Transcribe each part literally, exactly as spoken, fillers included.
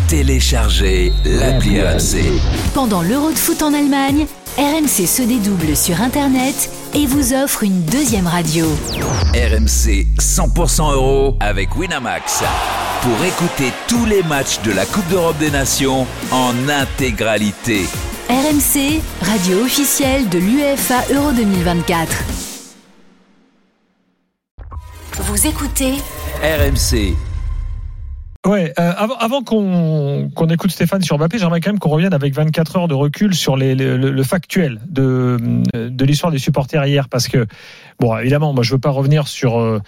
Téléchargez l'appli R M C. Pendant l'Euro de foot en Allemagne, R M C se dédouble sur Internet et vous offre une deuxième radio. R M C cent pour cent euro avec Winamax. Pour écouter tous les matchs de la Coupe d'Europe des Nations en intégralité. R M C, radio officielle de l'UEFA Euro deux mille vingt-quatre. Vous écoutez R M C. Ouais, euh, avant, avant qu'on, qu'on écoute Stéphane sur Mbappé, j'aimerais quand même qu'on revienne avec vingt-quatre heures de recul sur les, les, le, le factuel de, de l'histoire des supporters hier, parce que, bon, évidemment, moi je veux pas revenir sur, euh,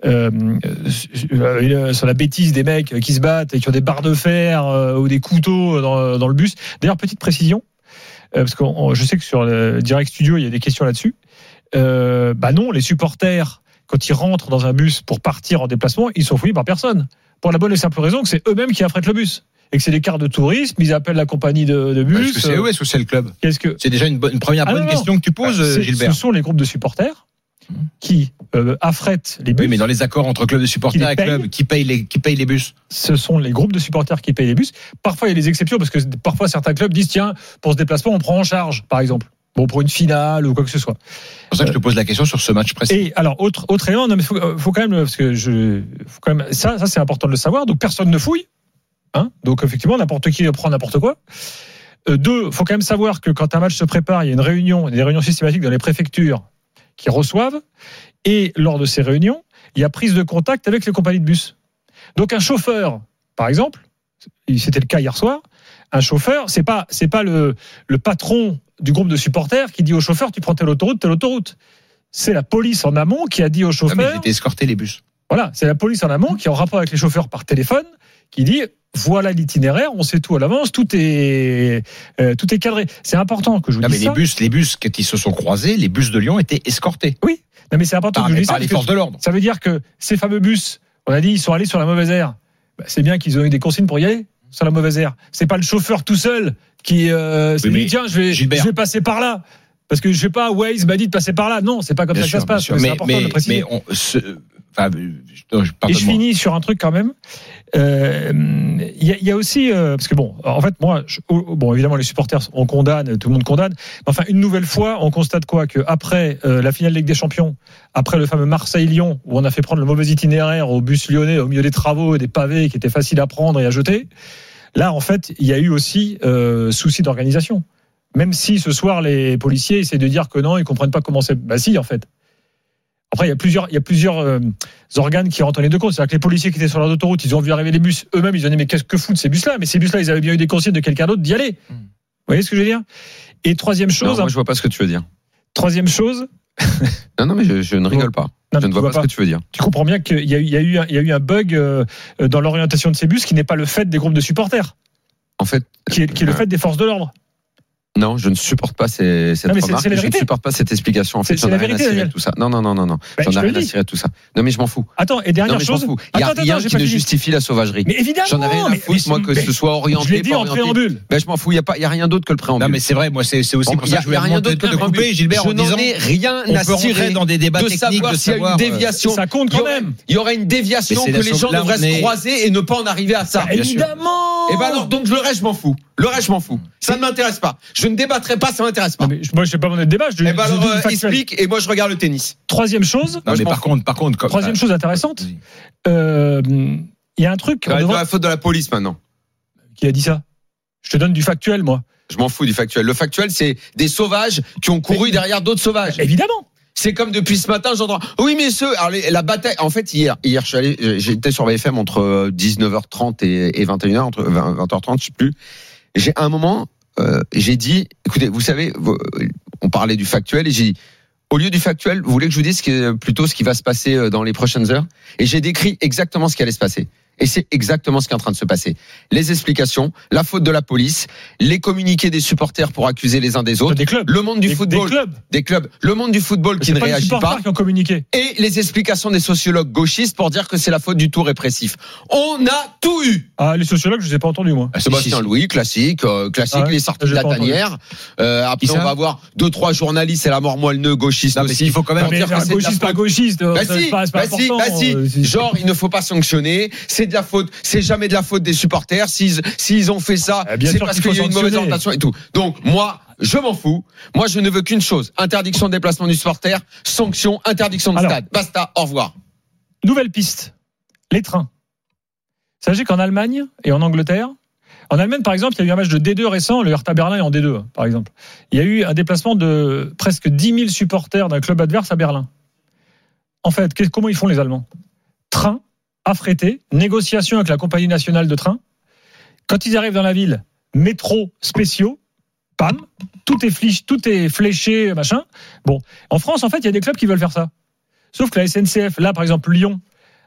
euh, sur la bêtise des mecs qui se battent et qui ont des barres de fer euh, ou des couteaux dans, dans le bus. D'ailleurs, petite précision, euh, parce que je sais que sur le Direct Studio, il y a des questions là-dessus. Euh, bah non, les supporters, quand ils rentrent dans un bus pour partir en déplacement, ils sont fouillés par personne. Pour la bonne et simple raison que c'est eux-mêmes qui affrètent le bus. Et que c'est des cartes de tourisme, ils appellent la compagnie de, de bus. Est-ce que c'est eux, est-ce que c'est le club ? Qu'est-ce que... C'est déjà une, bonne, une première ah bonne non, question non. que tu poses, c'est, Gilbert. Ce sont les groupes de supporters qui euh, affrètent les bus. Oui, mais dans les accords entre clubs de supporters et clubs, qui payent les, qui payent les bus ? Ce sont les groupes de supporters qui payent les bus. Parfois, il y a des exceptions, parce que parfois, certains clubs disent, tiens, pour ce déplacement, on prend en charge, par exemple. Bon, pour une finale ou quoi que ce soit. C'est pour ça que je te pose la question sur ce match précis. Et alors, autre, autre élément, non, mais faut, faut quand même, parce que je, faut quand même, ça, ça, c'est important de le savoir. Donc, personne ne fouille. Hein. Donc, effectivement, n'importe qui prend n'importe quoi. Euh, deux, faut quand même savoir que quand un match se prépare, il y a une réunion, des réunions systématiques dans les préfectures qui reçoivent. Et lors de ces réunions, il y a prise de contact avec les compagnies de bus. Donc, un chauffeur, par exemple, c'était le cas hier soir, un chauffeur, c'est pas, c'est pas le, le patron du groupe de supporters qui dit au chauffeur, tu prends telle autoroute, telle autoroute. C'est la police en amont qui a dit au chauffeur. Ah, mais ils étaient escortés les bus. Voilà, c'est la police en amont qui est en rapport avec les chauffeurs par téléphone, qui dit voilà l'itinéraire, on sait tout à l'avance, tout est euh, tout est cadré. C'est important que je vous non, dise mais ça. Les bus, les bus qui se sont croisés, les bus de Lyon étaient escortés. Oui, non, mais c'est important par, que je vous dise par ça. les forces de l'ordre. Ça veut dire que ces fameux bus, on a dit, ils sont allés sur la mauvaise aire. Bah, c'est bien qu'ils ont eu des consignes pour y aller sur la mauvaise aire. C'est pas le chauffeur tout seul qui euh, s'est dit tiens, je vais, je vais passer par là. Parce que je sais pas, Waze m'a dit de passer par là. Non, c'est pas comme bien ça sûr, que ça se passe. Mais, c'est important mais, de le préciser. Mais on, ce, enfin, je, Et je finis sur un truc quand même. Il euh, y, y a aussi euh, parce que bon, en fait, moi, je, bon, évidemment, les supporters, on condamne, tout le monde condamne. Mais enfin, une nouvelle fois, on constate quoi ? Que après euh, la finale de Ligue des Champions, après le fameux Marseille-Lyon, où on a fait prendre le mauvais itinéraire au bus lyonnais, au milieu des travaux et des pavés qui étaient faciles à prendre et à jeter. Là, en fait, il y a eu aussi euh, souci d'organisation. Même si ce soir, les policiers essaient de dire que non, ils comprennent pas comment c'est. Bah si, en fait. Après, il y a plusieurs, il y a plusieurs euh, organes qui rentrent en ligne de compte. C'est-à-dire que les policiers qui étaient sur l'autoroute, ils ont vu arriver les bus. Eux-mêmes, ils ont dit mais qu'est-ce que foutent ces bus-là ? Mais ces bus-là, ils avaient bien eu des consignes de quelqu'un d'autre d'y aller. Mmh. Vous voyez ce que je veux dire ? Et troisième chose. Non, moi, je vois pas ce que tu veux dire. Troisième chose. non, non, mais je, je ne rigole pas. Non, je ne vois pas, pas ce que tu veux dire. Tu comprends bien qu'il y a eu, il y a eu, un, il y a eu un bug euh, dans l'orientation de ces bus qui n'est pas le fait des groupes de supporters. En fait, qui est, qui est le fait des forces de l'ordre. Non, je ne supporte pas ces, cette non, remarque. C'est, c'est je ne supporte pas cette explication. En fait, c'est, j'en ai rien à cirer de tout ça. Non, non, non, non, non. Bah, j'en ai rien à cirer de tout ça. Non, mais je m'en fous. Attends, et dernière non, mais chose. Je m'en fous. Il y a attends, rien attends, qui ne justifie la sauvagerie. Mais évidemment. J'en ai rien à foutre, moi, que ce soit orienté. Je l'ai dit en préambule. Ben, je m'en fous. Il y a pas, il y a rien d'autre que le préambule. Non, mais c'est vrai. Moi, c'est, c'est aussi pour ça que je voulais rien d'autre que le préambule. Gilbert, je n'en ai rien à cirer dans des débats de techniques, savoir s'il y a une déviation. Ça compte quand même. Il y aurait une déviation que les gens devraient se croiser et ne pas en arriver à ça. Évidemment. Et ben alors, donc le reste, je m'en fous. Le reste, je m'en fous. Ça ne m'intéresse pas. Je ne débattrai pas, ça m'intéresse pas. Moi, je sais pas mon débat. Je eh ben alors, euh, explique, et moi, je regarde le tennis. Troisième chose. Non, mais par contre, par contre, troisième chose intéressante. Il euh, y a un truc. C'est devant... la faute de la police maintenant. Qui a dit ça ? Je te donne du factuel, moi. Je m'en fous du factuel. Le factuel, c'est des sauvages qui ont couru mais... derrière d'autres sauvages. Évidemment. C'est comme depuis ce matin, j'entends. Oui, mais ceux. Alors, la bataille. En fait, hier, hier, je suis allé, j'étais sur B F M entre dix-neuf heures trente et vingt et une heures, entre vingt heures trente, je sais plus. J'ai à un moment, euh, j'ai dit, écoutez, vous savez, on parlait du factuel et j'ai dit, au lieu du factuel, vous voulez que je vous dise ce qui, plutôt ce qui va se passer dans les prochaines heures ? Et j'ai décrit exactement ce qui allait se passer. Et c'est exactement ce qui est en train de se passer. Les explications, la faute de la police, les communiqués des supporters pour accuser les uns des autres, des clubs, le monde du des, football, des clubs, des clubs, le monde du football qui c'est ne pas réagit pas, qui ont communiqué. Et les explications des sociologues gauchistes pour dire que c'est la faute du tout répressif. On a tout eu. Ah, les sociologues, je les ai pas entendus moi. Ah, Sébastien Louis, classique, euh, classique, ah ouais, les sorties de la tanière. Euh, après, on va avoir deux trois journalistes et la mort moelle-neux gauchistes non, aussi. Il faut quand même dire que c'est gauchiste, pas gauchiste. Bah si, bah si, bah si. Genre, il ne faut pas sanctionner. C'est c'est de la faute, c'est jamais de la faute des supporters. S'ils, s'ils ont fait ça, eh c'est parce qu'il, qu'il y a une mauvaise orientation et tout. Donc, moi, je m'en fous. Moi, je ne veux qu'une chose. Interdiction de déplacement du supporter, sanction, interdiction de Alors, stade. Basta, au revoir. Nouvelle piste. Les trains. Sachez qu'en Allemagne et en Angleterre, en Allemagne, par exemple, il y a eu un match de D deux récent, le Hertha Berlin est en D deux, par exemple. Il y a eu un déplacement de presque dix mille supporters d'un club adverse à Berlin. En fait, comment ils font les Allemands ? Train, affrété, négociation avec la compagnie nationale de train. Quand ils arrivent dans la ville, métro spéciaux, pam, tout est fléché, tout est fléché, machin. Bon, en France, en fait, il y a des clubs qui veulent faire ça. Sauf que la S N C F, là, par exemple, Lyon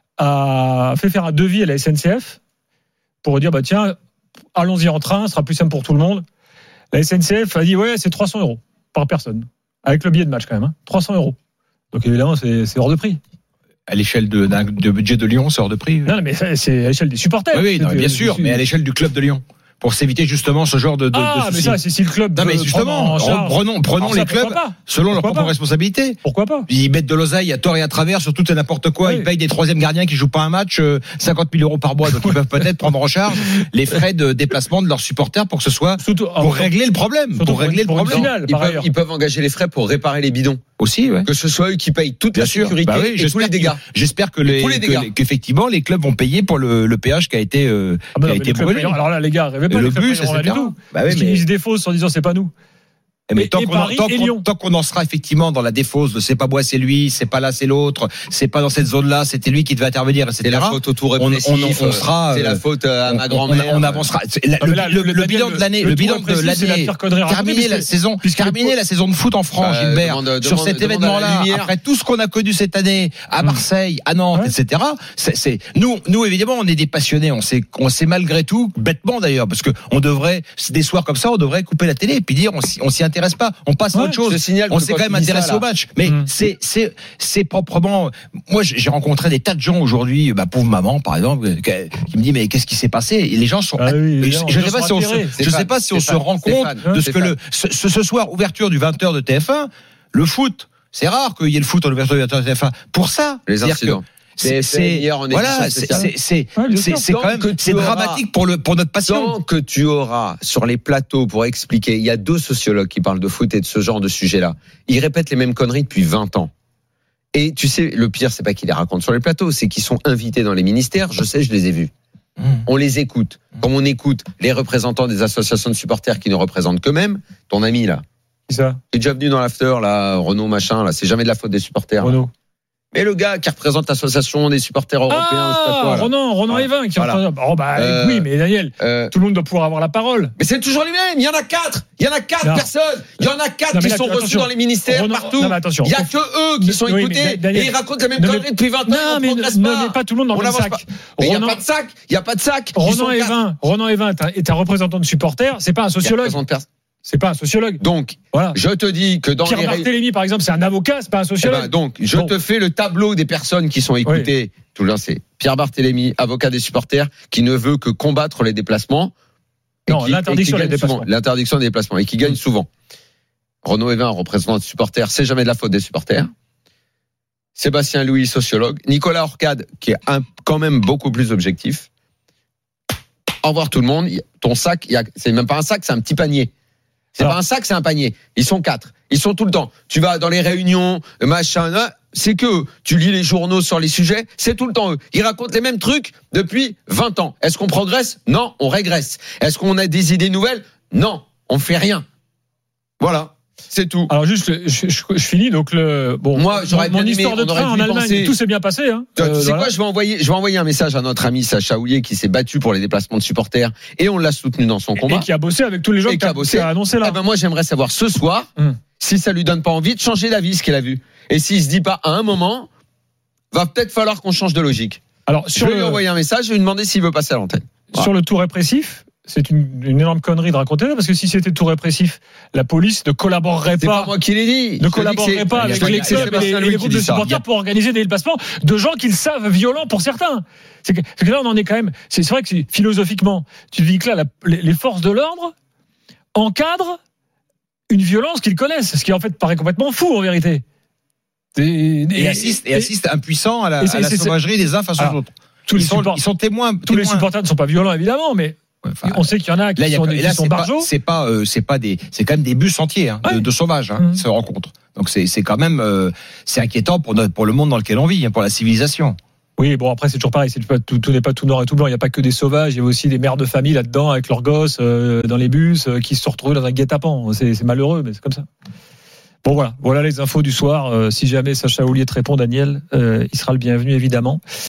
a fait faire un devis à la S N C F pour dire, bah tiens, allons-y en train, ce sera plus simple pour tout le monde. La S N C F a dit, ouais, c'est trois cents euros par personne. Avec le billet de match, quand même, hein, trois cents euros. Donc, évidemment, c'est, c'est hors de prix. À l'échelle de, d'un, de budget de Lyon, c'est hors de prix. Non, mais c'est à l'échelle des supporters. Oui, oui non, c'est, bien sûr, mais à l'échelle du club de Lyon. Pour s'éviter justement ce genre de, de, ah, de soucis. mais ça, c'est si le club. Non, mais justement, prenons, prenons les clubs selon leurs propres responsabilités. Pourquoi pas? Ils mettent de l'oseille à tort et à travers sur tout et n'importe quoi. Oui. Ils payent des troisième gardiens qui jouent pas un match, euh, cinquante mille euros par mois. Donc ils peuvent peut-être prendre en charge les frais de déplacement de leurs supporters pour que ce soit, surtout, pour alors, régler le problème. Pour régler le problème. Finale, ils, peuvent, ils peuvent engager les frais pour réparer les bidons. Aussi, ouais. Que ce soit eux qui payent toute Bien la sûr. sécurité bah oui, et tous les dégâts. J'espère que les, les que, qu'effectivement, les clubs vont payer pour le, le péage qui a été, euh, ah bah qui non, a été brûlé. Alors là, les gars, rêvez pas. Le bus, et cetera. Du tout. Bah oui, Parce mais... qu'ils disent des fausses en disant c'est pas nous. Mais et, tant, et qu'on Paris, en, tant, et qu'on, tant qu'on en sera effectivement dans la défausse de c'est pas moi, c'est lui, c'est pas là, c'est l'autre, c'est pas dans cette zone-là, c'était lui qui devait intervenir, et cetera. C'est la faute au tour répressif. On, on, on sera, c'est la faute à ma grand-mère. On, on avancera. La, le, là, le, le, le bilan de l'année, le, le bilan de l'année, terminer la saison, terminer la saison de foot en France, bah, Gilbert, demande, sur demande, cet événement-là, après tout ce qu'on a connu cette année à Marseille, à Nantes, ouais. et cetera. C'est, c'est nous, nous évidemment, on est des passionnés. On sait, on sait malgré tout, bêtement d'ailleurs, parce que on devrait des soirs comme ça, on devrait couper la télé et puis dire on s'y, on s'y intéresse pas, on passe à autre chose. On s'est quand même intéressé au match, mais mmh. c'est c'est c'est proprement. Moi, j'ai rencontré des tas de gens aujourd'hui, ma pauvre maman, par exemple, qui me dit mais qu'est-ce qui s'est passé? Et les gens sont. Ah oui, je ne sais pas si on se, je sais pas si on se rend compte de ce que le ce, ce soir ouverture du vingt heures de T F un, le foot. C'est rare qu'il y ait le foot en ouverture du vingt heures de T F un. Pour ça, les incidents. C'est, c'est voilà, c'est c'est c'est, ouais, c'est, c'est quand même c'est auras, dramatique pour le pour notre passion. Tant que tu auras sur les plateaux pour expliquer, il y a deux sociologues qui parlent de foot et de ce genre de sujet-là. Ils répètent les mêmes conneries depuis vingt ans. Et tu sais, le pire, c'est pas qu'ils les racontent sur les plateaux, c'est qu'ils sont invités dans les ministères. Je sais, je les ai vus. Mmh. On les écoute. Comme on écoute les représentants des associations de supporters qui ne représentent qu'eux-mêmes. Ton ami là, c'est ça. Qui est déjà venu dans l'after là, Renaud machin là. C'est jamais de la faute des supporters. Renaud. Mais le gars qui représente l'association des supporters européens, ah, quoi, Ronan, Ronan voilà. Evin qui voilà. représente. Oh bah euh, oui, mais Daniel, euh, tout le monde doit pouvoir avoir la parole. Mais c'est toujours les mêmes. Il y en a quatre. Il y en a quatre non. personnes. Il y en a quatre non, qui là, sont reçus attention. dans les ministères Ronan, partout. Non, il y a que eux qui sont oui, écoutés Daniel, et ils racontent la même connerie depuis vingt ans. Non, mais ne mets pas tout le monde dans le même sac. Il n'y a pas de sac. Il n'y a pas de sac. Ronan Evin, Ronan Evin est un représentant de supporters. C'est pas un sociologue. C'est pas un sociologue. Donc, voilà. Je te dis que dans Pierre les Barthélémy, par exemple, c'est un avocat, c'est pas un sociologue. Eh ben donc, je bon. te fais le tableau des personnes qui sont écoutées. Oui. Tout le monde, c'est Pierre Barthélémy, avocat des supporters, qui ne veut que combattre les déplacements. Non, qui, l'interdiction des déplacements. Souvent, l'interdiction des déplacements et qui gagne mmh. souvent. Renaud Evin, représentant des supporters, c'est jamais de la faute des supporters. Sébastien Louis, sociologue. Nicolas Orcade, qui est un, quand même beaucoup plus objectif. Au revoir tout le monde. Ton sac, y a, c'est même pas un sac, c'est un petit panier. C'est Alors, pas un sac, c'est un panier. Ils sont quatre. Ils sont tout le temps. Tu vas dans les réunions, machin, là, c'est que tu lis les journaux sur les sujets, c'est tout le temps eux. Ils racontent les mêmes trucs depuis vingt ans. Est-ce qu'on progresse? Non, on régresse. Est-ce qu'on a des idées nouvelles? Non, on fait rien. Voilà. C'est tout. Alors juste, je, je, je finis donc le bon. Moi, j'aurais mon, mon bien histoire aimé, de train en Allemagne, penser... tout s'est bien passé. Hein. Tu euh, sais voilà. quoi, je vais envoyer, je vais envoyer un message à notre ami Sacha Houlier qui s'est battu pour les déplacements de supporters et on l'a soutenu dans son combat. Et qui a bossé avec tous les gens qui, qui a, bossé. a annoncé là. Eh ben moi, j'aimerais savoir ce soir hum. si ça lui donne pas envie de changer d'avis ce qu'il a vu. Et s'il se dit pas à un moment, va peut-être falloir qu'on change de logique. Alors sur je vais le... lui envoyer un message, je vais lui demander s'il veut passer à l'antenne. Voilà. Sur le tout répressif. C'est une, une énorme connerie de raconter ça, parce que si c'était tout répressif, la police ne collaborerait c'est pas. C'est pas moi qui l'ai dit. Ne collaborerait pas avec les clubs et les, les groupes de supporters pour organiser des déplacements de gens qu'ils savent violents pour certains. C'est que, c'est que là, on en est quand même. C'est, c'est vrai que c'est, philosophiquement, tu dis que là, la, les, les forces de l'ordre encadrent une violence qu'ils connaissent, ce qui en fait paraît complètement fou en vérité. Et, et, et assiste, et assiste impuissant à la, à la sauvagerie des uns face aux autres. tous ils, les sont, support... ils sont témoins. Tous témoins. Les supporters ne sont pas violents, évidemment, mais. Enfin, on sait qu'il y en a qui là, sont, a, des, là, qui sont barjots. C'est pas, euh, c'est pas des, c'est quand même des bus entiers hein, ouais. de, de sauvages hein, mmh. qui se rencontrent. Donc c'est, c'est quand même, euh, c'est inquiétant pour notre, pour le monde dans lequel on vit, hein, pour la civilisation. Oui, bon après c'est toujours pareil, c'est pas, tout, tout n'est pas tout noir et tout blanc. Il n'y a pas que des sauvages, il y a aussi des mères de famille là-dedans avec leurs gosses euh, dans les bus euh, qui se retrouvent dans un guet-apens. C'est, c'est malheureux, mais c'est comme ça. Bon voilà, voilà les infos du soir. Euh, si jamais Sacha Oulier te répond, Daniel, euh, il sera le bienvenu évidemment.